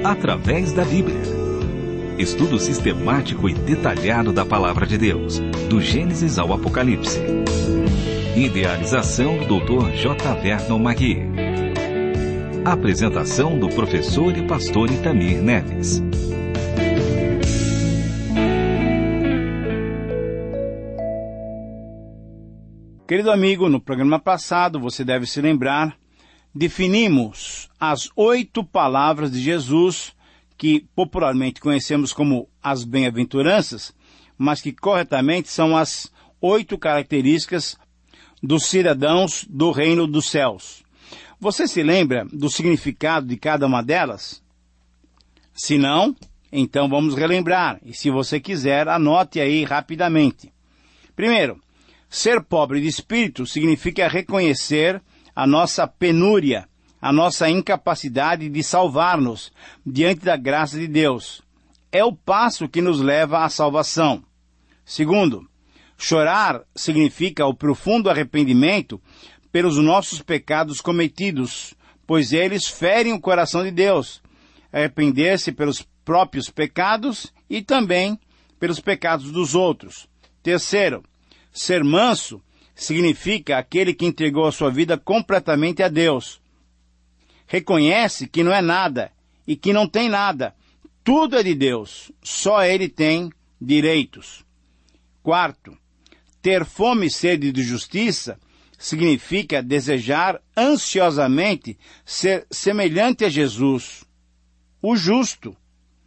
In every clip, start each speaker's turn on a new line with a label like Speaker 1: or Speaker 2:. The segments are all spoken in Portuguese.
Speaker 1: através da Bíblia. Estudo sistemático e detalhado da Palavra de Deus, do Gênesis ao Apocalipse. Idealização do Dr. J. Vernon Magui. Apresentação do professor e pastor Itamir Neves.
Speaker 2: Querido amigo, no programa passado, você deve se lembrar, definimos as 8 palavras de Jesus, que popularmente conhecemos como as bem-aventuranças, mas que corretamente são as 8 características dos cidadãos do reino dos céus. Você se lembra do significado de cada uma delas? Se não, então vamos relembrar, e se você quiser, anote aí rapidamente. Primeiro, ser pobre de espírito significa reconhecer a nossa penúria, a nossa incapacidade de salvar-nos diante da graça de Deus. É o passo que nos leva à salvação. Segundo, chorar significa o profundo arrependimento pelos nossos pecados cometidos, pois eles ferem o coração de Deus. Arrepender-se pelos próprios pecados e também pelos pecados dos outros. Terceiro, ser manso significa aquele que entregou a sua vida completamente a Deus. Reconhece que não é nada e que não tem nada. Tudo é de Deus. Só Ele tem direitos. Quarto, ter fome e sede de justiça significa desejar ansiosamente ser semelhante a Jesus, o justo.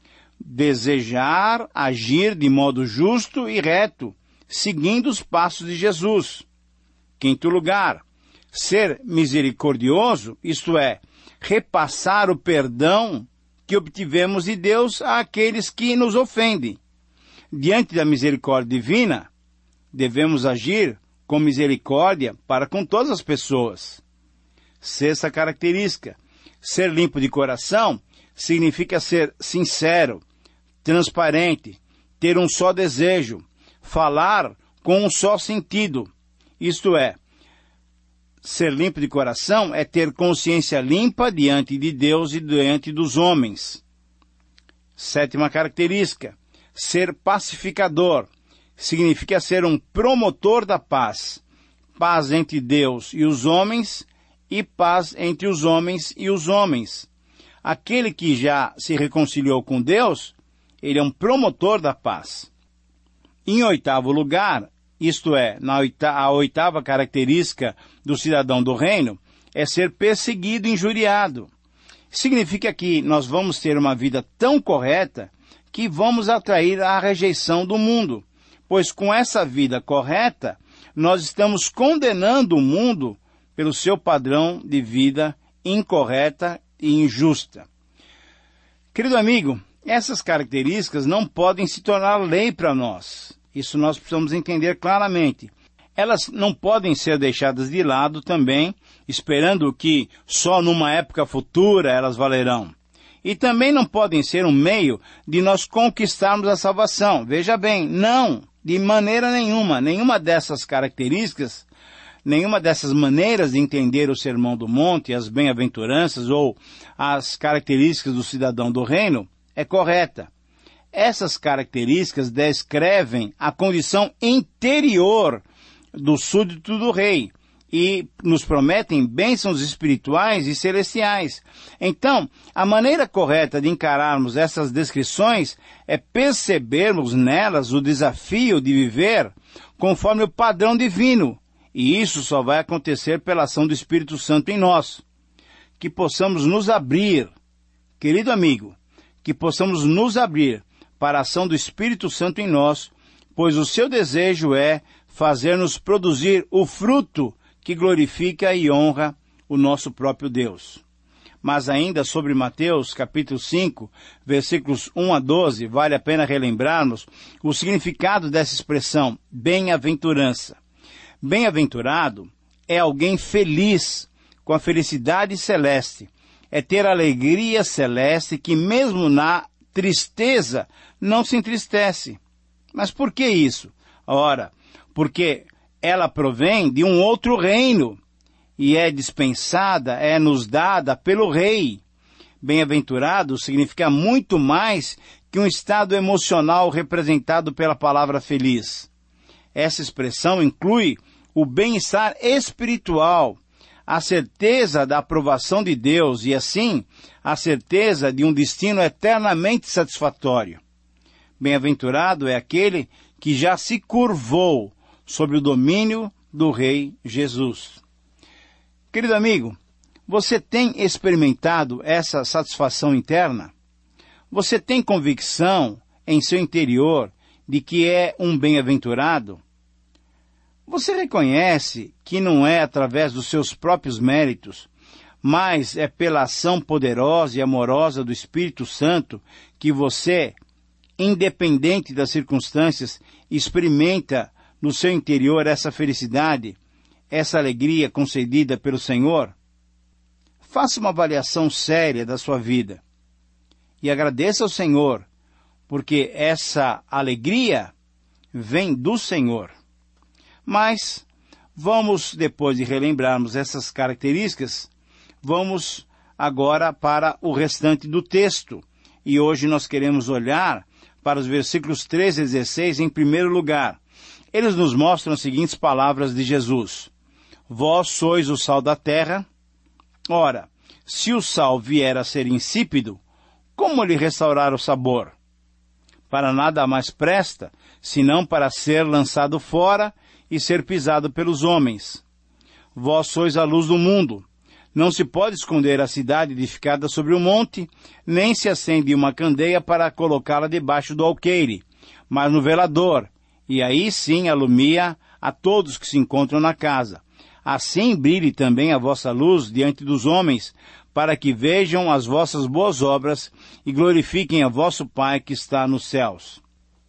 Speaker 2: Desejar agir de modo justo e reto, seguindo os passos de Jesus. Quinto lugar, ser misericordioso, isto é, repassar o perdão que obtivemos de Deus àqueles que nos ofendem. Diante da misericórdia divina, devemos agir com misericórdia para com todas as pessoas. Sexta característica, ser limpo de coração significa ser sincero, transparente, ter um só desejo, falar com um só sentido. Isto é, ser limpo de coração é ter consciência limpa diante de Deus e diante dos homens. Sétima característica, ser pacificador significa ser um promotor da paz. Paz entre Deus e os homens e paz entre os homens e os homens. Aquele que já se reconciliou com Deus, ele é um promotor da paz. Em oitavo lugar, isto é, a oitava característica do cidadão do reino, é ser perseguido e injuriado. Significa que nós vamos ter uma vida tão correta que vamos atrair a rejeição do mundo, pois com essa vida correta, nós estamos condenando o mundo pelo seu padrão de vida incorreta e injusta. Querido amigo, essas características não podem se tornar lei para nós. Isso nós precisamos entender claramente. Elas não podem ser deixadas de lado também, esperando que só numa época futura elas valerão. E também não podem ser um meio de nós conquistarmos a salvação. Veja bem, não, de maneira nenhuma. Nenhuma dessas características, nenhuma dessas maneiras de entender o Sermão do Monte, as bem-aventuranças ou as características do cidadão do reino é correta. Essas características descrevem a condição interior do súdito do rei e nos prometem bênçãos espirituais e celestiais. Então, a maneira correta de encararmos essas descrições é percebermos nelas o desafio de viver conforme o padrão divino, e isso só vai acontecer pela ação do Espírito Santo em nós. Que possamos nos abrir, querido amigo, que possamos nos abrir para a ação do Espírito Santo em nós, pois o seu desejo é fazer-nos produzir o fruto que glorifica e honra o nosso próprio Deus. Mas ainda sobre Mateus, capítulo 5, versículos 1 a 12, vale a pena relembrarmos o significado dessa expressão, bem-aventurança. Bem-aventurado é alguém feliz, com a felicidade celeste. É ter alegria celeste que mesmo na tristeza não se entristece. Mas por que isso? Ora, porque ela provém de um outro reino e é dispensada, é nos dada pelo rei. Bem-aventurado significa muito mais que um estado emocional representado pela palavra feliz. Essa expressão inclui o bem-estar espiritual, a certeza da aprovação de Deus e, assim, a certeza de um destino eternamente satisfatório. Bem-aventurado é aquele que já se curvou sob o domínio do Rei Jesus. Querido amigo, você tem experimentado essa satisfação interna? Você tem convicção em seu interior de que é um bem-aventurado? Você reconhece que não é através dos seus próprios méritos, mas é pela ação poderosa e amorosa do Espírito Santo que você, independente das circunstâncias, experimenta no seu interior essa felicidade, essa alegria concedida pelo Senhor? Faça uma avaliação séria da sua vida e agradeça ao Senhor, porque essa alegria vem do Senhor. Mas vamos, depois de relembrarmos essas características, vamos agora para o restante do texto. E hoje nós queremos olhar para os versículos 13 e 16 em primeiro lugar. Eles nos mostram as seguintes palavras de Jesus: Vós sois o sal da terra. Ora, se o sal vier a ser insípido, como lhe restaurar o sabor? Para nada mais presta, senão para ser lançado fora e ser pisado pelos homens. Vós sois a luz do mundo. Não se pode esconder a cidade edificada sobre um monte, nem se acende uma candeia para colocá-la debaixo do alqueire, mas no velador, e aí sim alumia a todos que se encontram na casa. Assim brilhe também a vossa luz diante dos homens, para que vejam as vossas boas obras e glorifiquem a vosso Pai que está nos céus.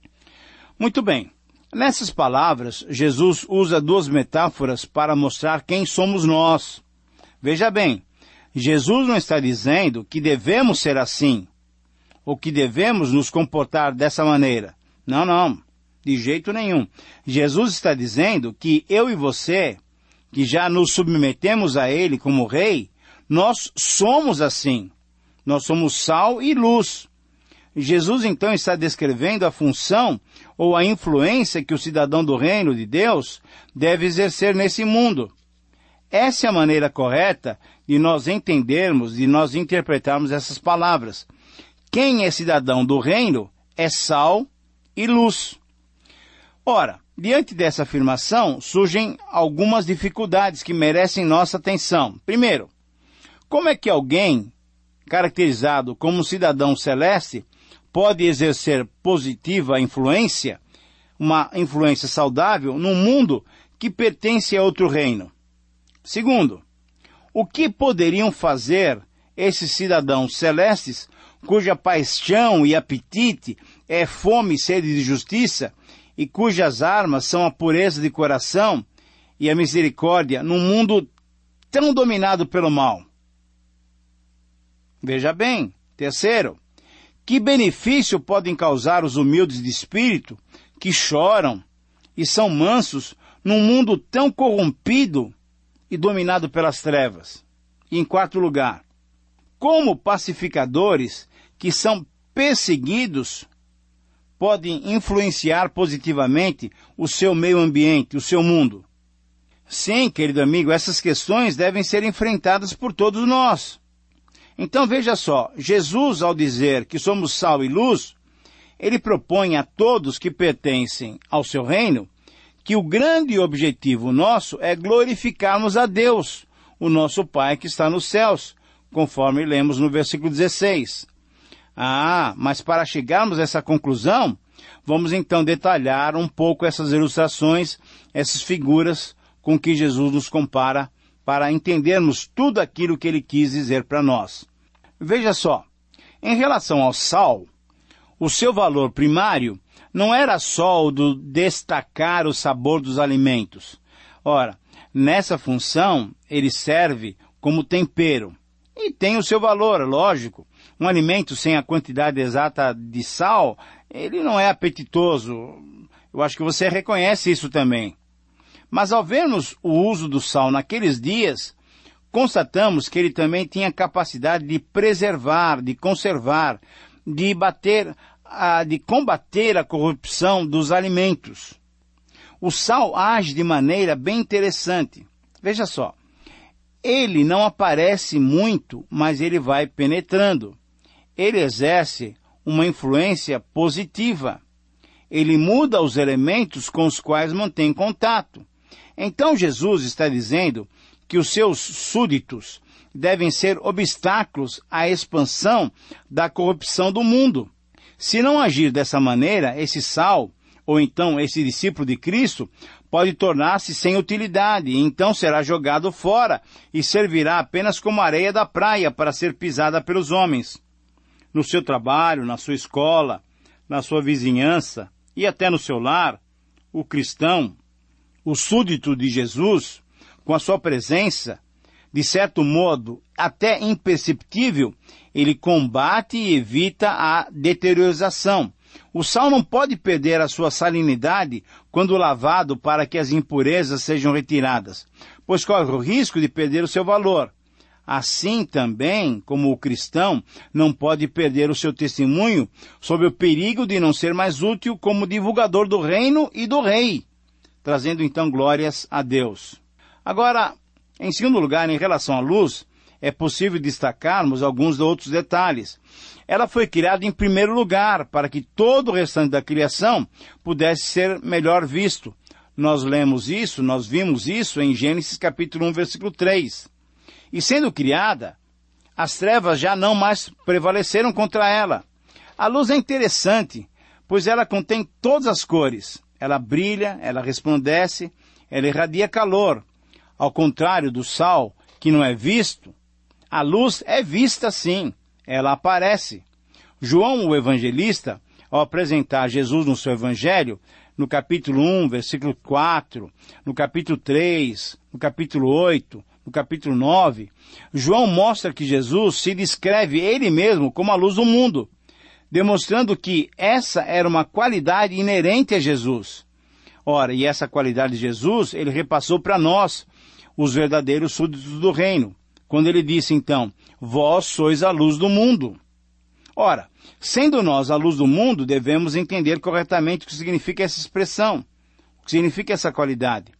Speaker 2: Muito bem. Nessas palavras, Jesus usa duas metáforas para mostrar quem somos nós. Veja bem, Jesus não está dizendo que devemos ser assim, ou que devemos nos comportar dessa maneira. Não, de jeito nenhum. Jesus está dizendo que eu e você, que já nos submetemos a Ele como Rei, nós somos assim. Nós somos sal e luz. Jesus então está descrevendo a função ou a influência que o cidadão do reino de Deus deve exercer nesse mundo. Essa é a maneira correta de nós entendermos, de nós interpretarmos essas palavras. Quem é cidadão do reino é sal e luz. Ora, diante dessa afirmação, surgem algumas dificuldades que merecem nossa atenção. Primeiro, como é que alguém caracterizado como um cidadão celeste pode exercer positiva influência, uma influência saudável, num mundo que pertence a outro reino? Segundo, o que poderiam fazer esses cidadãos celestes, cuja paixão e apetite é fome e sede de justiça, e cujas armas são a pureza de coração e a misericórdia, num mundo tão dominado pelo mal? Veja bem. Terceiro, que benefício podem causar os humildes de espírito, que choram e são mansos num mundo tão corrompido e dominado pelas trevas? E em quarto lugar, como pacificadores que são perseguidos podem influenciar positivamente o seu meio ambiente, o seu mundo? Sim, querido amigo, essas questões devem ser enfrentadas por todos nós. Então veja só, Jesus, ao dizer que somos sal e luz, ele propõe a todos que pertencem ao seu reino que o grande objetivo nosso é glorificarmos a Deus, o nosso Pai que está nos céus, conforme lemos no versículo 16. Mas para chegarmos a essa conclusão, vamos então detalhar um pouco essas ilustrações, essas figuras com que Jesus nos compara, para entendermos tudo aquilo que ele quis dizer para nós. Veja só, em relação ao sal, o seu valor primário não era só o de destacar o sabor dos alimentos. Ora, nessa função, ele serve como tempero. E tem o seu valor, lógico. Um alimento sem a quantidade exata de sal, ele não é apetitoso. Eu acho que você reconhece isso também. Mas ao vermos o uso do sal naqueles dias, constatamos que ele também tinha a capacidade de preservar, de conservar, de combater a corrupção dos alimentos. O sal age de maneira bem interessante. Veja só, ele não aparece muito, mas ele vai penetrando. Ele exerce uma influência positiva. Ele muda os elementos com os quais mantém contato. Então Jesus está dizendo que os seus súditos devem ser obstáculos à expansão da corrupção do mundo. Se não agir dessa maneira, esse sal, ou então esse discípulo de Cristo, pode tornar-se sem utilidade, e então será jogado fora e servirá apenas como areia da praia para ser pisada pelos homens. No seu trabalho, na sua escola, na sua vizinhança e até no seu lar, o cristão, o súdito de Jesus, com a sua presença, de certo modo até imperceptível, ele combate e evita a deteriorização. O sal não pode perder a sua salinidade quando lavado para que as impurezas sejam retiradas, pois corre o risco de perder o seu valor. Assim também, como o cristão não pode perder o seu testemunho sob o perigo de não ser mais útil como divulgador do reino e do rei, trazendo então glórias a Deus. Agora, em segundo lugar, em relação à luz, é possível destacarmos alguns outros detalhes. Ela foi criada em primeiro lugar para que todo o restante da criação pudesse ser melhor visto. Nós vimos isso em Gênesis capítulo 1, versículo 3. E sendo criada, as trevas já não mais prevaleceram contra ela. A luz é interessante, pois ela contém todas as cores. Ela brilha, ela resplandece, ela irradia calor. Ao contrário do sal, que não é visto, a luz é vista sim, ela aparece. João, o evangelista, ao apresentar Jesus no seu evangelho, no capítulo 1, versículo 4, no capítulo 3, no capítulo 8, no capítulo 9, João mostra que Jesus se descreve ele mesmo como a luz do mundo, demonstrando que essa era uma qualidade inerente a Jesus. Ora, e essa qualidade de Jesus, ele repassou para nós, os verdadeiros súditos do reino, quando ele disse então, vós sois a luz do mundo. Ora, sendo nós a luz do mundo, devemos entender corretamente o que significa essa expressão, o que significa essa qualidade.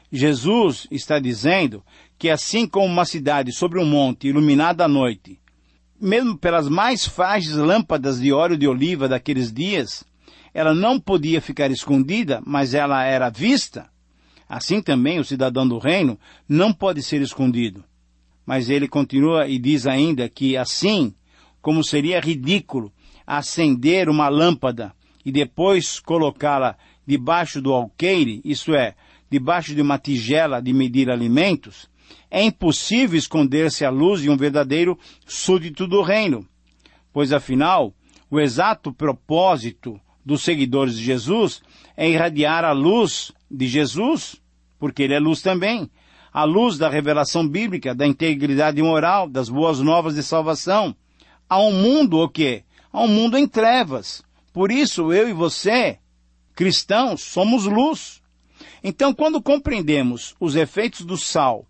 Speaker 2: Jesus está dizendo que assim como uma cidade sobre um monte iluminada à noite, mesmo pelas mais frágeis lâmpadas de óleo de oliva daqueles dias, ela não podia ficar escondida, mas ela era vista. Assim também o cidadão do reino não pode ser escondido. Mas ele continua e diz ainda que assim como seria ridículo acender uma lâmpada e depois colocá-la debaixo do alqueire, isto é, debaixo de uma tigela de medir alimentos, é impossível esconder-se à luz de um verdadeiro súdito do reino, pois afinal, o exato propósito dos seguidores de Jesus é irradiar a luz de Jesus, porque ele é luz também, a luz da revelação bíblica, da integridade moral, das boas novas de salvação. Há um mundo o quê? Há um mundo em trevas. Por isso, eu e você, cristãos, somos luz. Então, quando compreendemos os efeitos do sal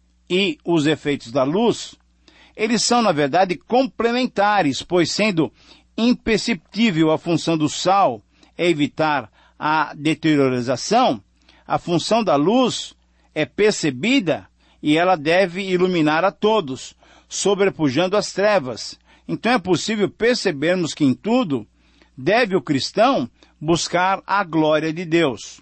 Speaker 2: e os efeitos da luz, eles são, na verdade, complementares, pois sendo imperceptível a função do sal é evitar a deteriorização, a função da luz é percebida e ela deve iluminar a todos, sobrepujando as trevas. Então é possível percebermos que em tudo deve o cristão buscar a glória de Deus.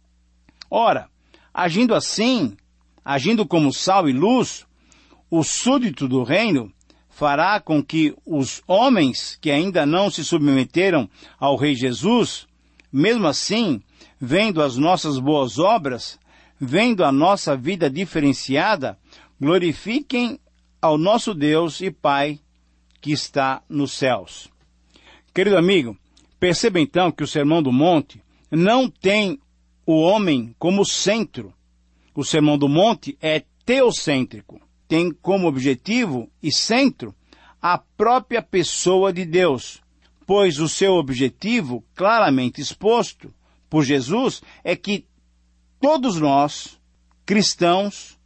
Speaker 2: Ora, agindo assim, agindo como sal e luz, o súdito do reino fará com que os homens que ainda não se submeteram ao Rei Jesus, mesmo assim, vendo as nossas boas obras, vendo a nossa vida diferenciada, glorifiquem ao nosso Deus e Pai que está nos céus. Querido amigo, perceba então que o Sermão do Monte não tem o homem como centro. O Sermão do Monte é teocêntrico. Tem como objetivo e centro a própria pessoa de Deus, pois o seu objetivo, claramente exposto por Jesus, é que todos nós, cristãos,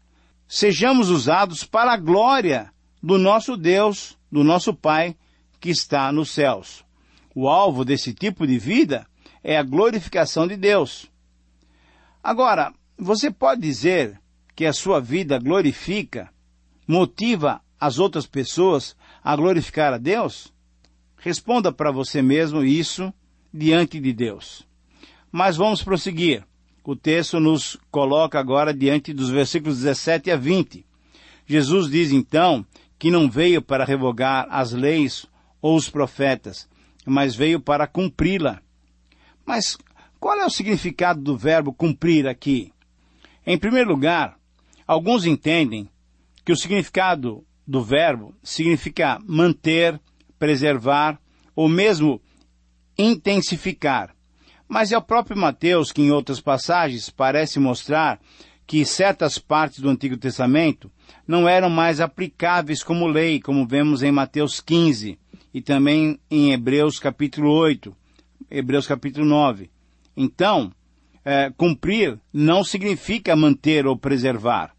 Speaker 2: sejamos usados para a glória do nosso Deus, do nosso Pai, que está nos céus. O alvo desse tipo de vida é a glorificação de Deus. Agora, você pode dizer que a sua vida glorifica, motiva as outras pessoas a glorificar a Deus? Responda para você mesmo isso diante de Deus. Mas vamos prosseguir. O texto nos coloca agora diante dos versículos 17 a 20. Jesus diz então que não veio para revogar as leis ou os profetas, mas veio para cumpri-la. Mas qual é o significado do verbo cumprir aqui? Em primeiro lugar, alguns entendem que o significado do verbo significa manter, preservar ou mesmo intensificar. Mas é o próprio Mateus que em outras passagens parece mostrar que certas partes do Antigo Testamento não eram mais aplicáveis como lei, como vemos em Mateus 15 e também em Hebreus capítulo 8, Hebreus capítulo 9. Então, cumprir não significa manter ou preservar.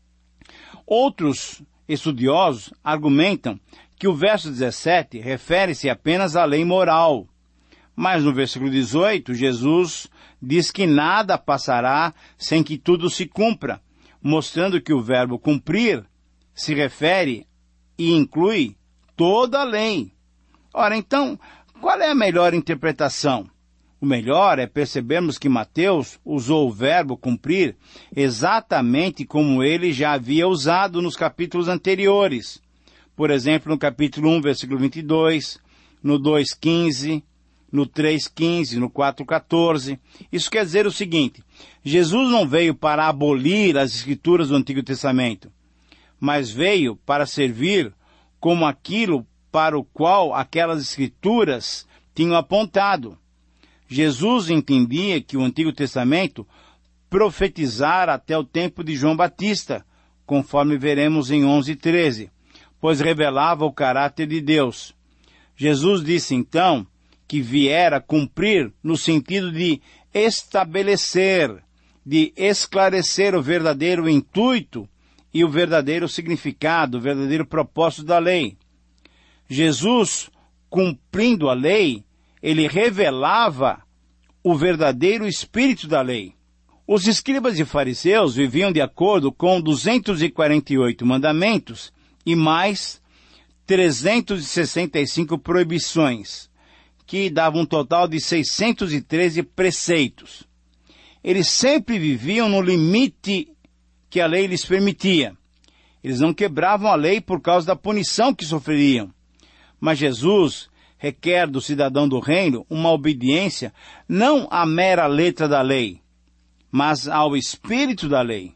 Speaker 2: Outros estudiosos argumentam que o verso 17 refere-se apenas à lei moral. Mas no versículo 18, Jesus diz que nada passará sem que tudo se cumpra, mostrando que o verbo cumprir se refere e inclui toda a lei. Ora, então, qual é a melhor interpretação? O melhor é percebermos que Mateus usou o verbo cumprir exatamente como ele já havia usado nos capítulos anteriores. Por exemplo, no capítulo 1, versículo 22, no 2:15, no 3:15, no 4:14. Isso quer dizer o seguinte: Jesus não veio para abolir as Escrituras do Antigo Testamento, mas veio para servir como aquilo para o qual aquelas Escrituras tinham apontado. Jesus entendia que o Antigo Testamento profetizara até o tempo de João Batista, conforme veremos em 11:13, pois revelava o caráter de Deus. Jesus disse então que viera cumprir no sentido de estabelecer, de esclarecer o verdadeiro intuito e o verdadeiro significado, o verdadeiro propósito da lei. Jesus, cumprindo a lei, ele revelava o verdadeiro espírito da lei. Os escribas e fariseus viviam de acordo com 248 mandamentos e mais 365 proibições, que davam um total de 613 preceitos. Eles sempre viviam no limite que a lei lhes permitia. Eles não quebravam a lei por causa da punição que sofreriam. Mas Jesus requer do cidadão do reino uma obediência não à mera letra da lei, mas ao espírito da lei.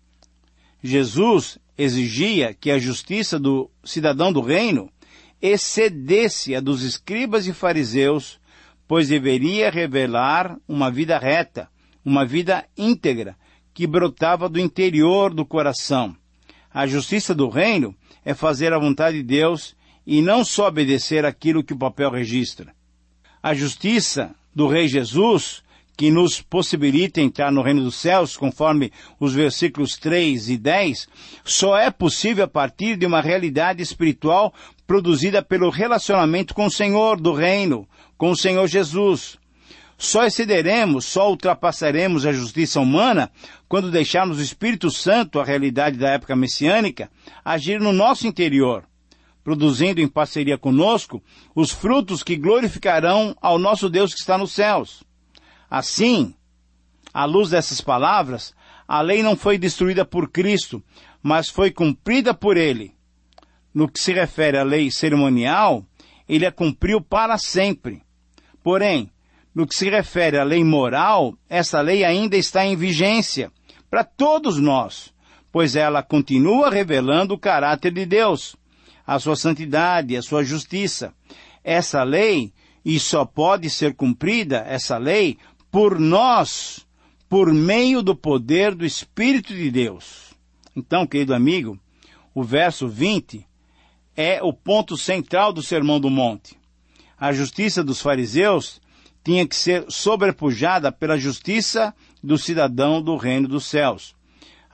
Speaker 2: Jesus exigia que a justiça do cidadão do reino excedesse a dos escribas e fariseus, pois deveria revelar uma vida reta, uma vida íntegra, que brotava do interior do coração. A justiça do reino é fazer a vontade de Deus e não só obedecer aquilo que o papel registra. A justiça do Rei Jesus, que nos possibilita entrar no reino dos céus, conforme os versículos 3 e 10, só é possível a partir de uma realidade espiritual produzida pelo relacionamento com o Senhor do reino, com o Senhor Jesus. Só excederemos, só ultrapassaremos a justiça humana quando deixarmos o Espírito Santo, a realidade da época messiânica, agir no nosso interior, produzindo em parceria conosco os frutos que glorificarão ao nosso Deus que está nos céus. Assim, à luz dessas palavras, a lei não foi destruída por Cristo, mas foi cumprida por Ele. No que se refere à lei cerimonial, Ele a cumpriu para sempre. Porém, no que se refere à lei moral, essa lei ainda está em vigência para todos nós, pois ela continua revelando o caráter de Deus, a sua santidade, a sua justiça. Essa lei, e só pode ser cumprida, essa lei, por nós, por meio do poder do Espírito de Deus. Então, querido amigo, o verso 20 é o ponto central do Sermão do Monte. A justiça dos fariseus tinha que ser sobrepujada pela justiça do cidadão do reino dos céus.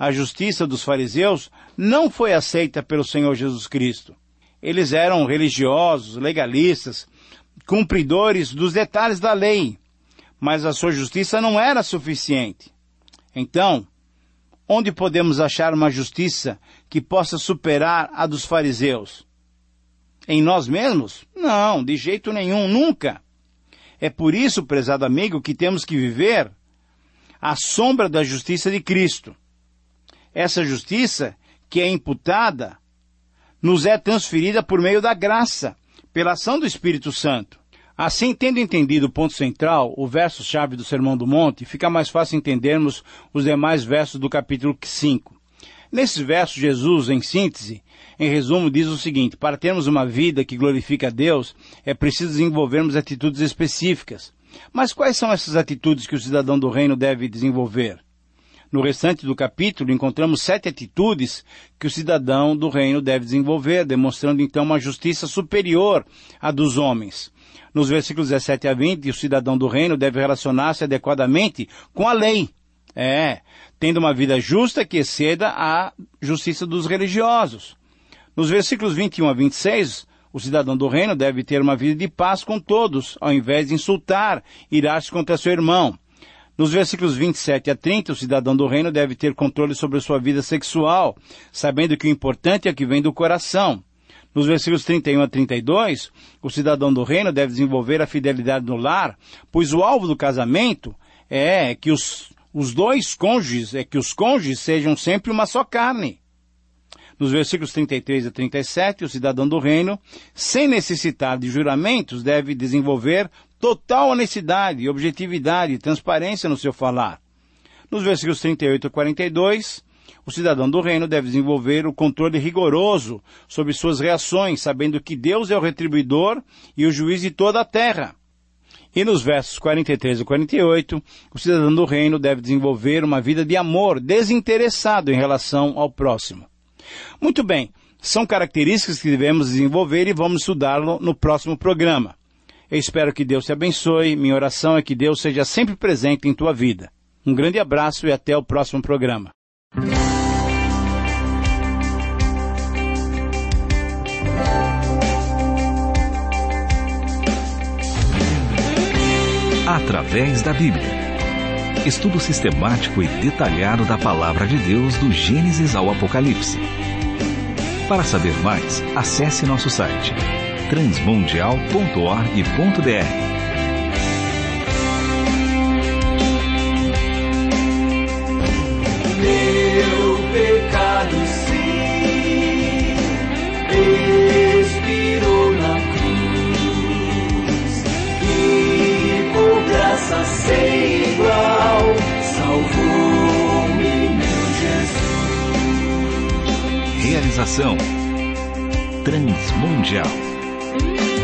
Speaker 2: a justiça dos fariseus não foi aceita pelo Senhor Jesus Cristo. Eles eram religiosos, legalistas, cumpridores dos detalhes da lei, mas a sua justiça não era suficiente. Então, onde podemos achar uma justiça que possa superar a dos fariseus? Em nós mesmos? Não, de jeito nenhum, nunca. É por isso, prezado amigo, que temos que viver à sombra da justiça de Cristo. Essa justiça, que é imputada, nos é transferida por meio da graça, pela ação do Espírito Santo. Assim, tendo entendido o ponto central, o verso-chave do Sermão do Monte, fica mais fácil entendermos os demais versos do capítulo 5. Nesses versos, Jesus, em síntese, em resumo, diz o seguinte: para termos uma vida que glorifica a Deus, é preciso desenvolvermos atitudes específicas. Mas quais são essas atitudes que o cidadão do reino deve desenvolver? No restante do capítulo, encontramos 7 atitudes que o cidadão do reino deve desenvolver, demonstrando então uma justiça superior à dos homens. Nos versículos 17 a 20, o cidadão do reino deve relacionar-se adequadamente com a lei. Tendo uma vida justa que exceda a justiça dos religiosos. Nos versículos 21 a 26, o cidadão do reino deve ter uma vida de paz com todos, ao invés de insultar, irar-se contra seu irmão. Nos versículos 27 a 30, o cidadão do reino deve ter controle sobre a sua vida sexual, sabendo que o importante é o que vem do coração. Nos versículos 31 a 32, o cidadão do reino deve desenvolver a fidelidade no lar, pois o alvo do casamento é que os cônjuges sejam sempre uma só carne. Nos versículos 33 a 37, o cidadão do reino, sem necessitar de juramentos, deve desenvolver total honestidade, objetividade e transparência no seu falar. Nos versículos 38 a 42, o cidadão do reino deve desenvolver o controle rigoroso sobre suas reações, sabendo que Deus é o retribuidor e o juiz de toda a terra. E nos versos 43 a 48, o cidadão do reino deve desenvolver uma vida de amor desinteressado em relação ao próximo. Muito bem, são características que devemos desenvolver e vamos estudá-lo no próximo programa. Eu espero que Deus te abençoe. Minha oração é que Deus seja sempre presente em tua vida. Um grande abraço e até o próximo programa.
Speaker 1: Através da Bíblia. Estudo sistemático e detalhado da Palavra de Deus do Gênesis ao Apocalipse. Para saber mais, acesse nosso site transmundial.org.br.
Speaker 3: Meu pecado sim expirou na cruz e por graça sem igual salvou-me meu Jesus.
Speaker 1: Realização Transmundial.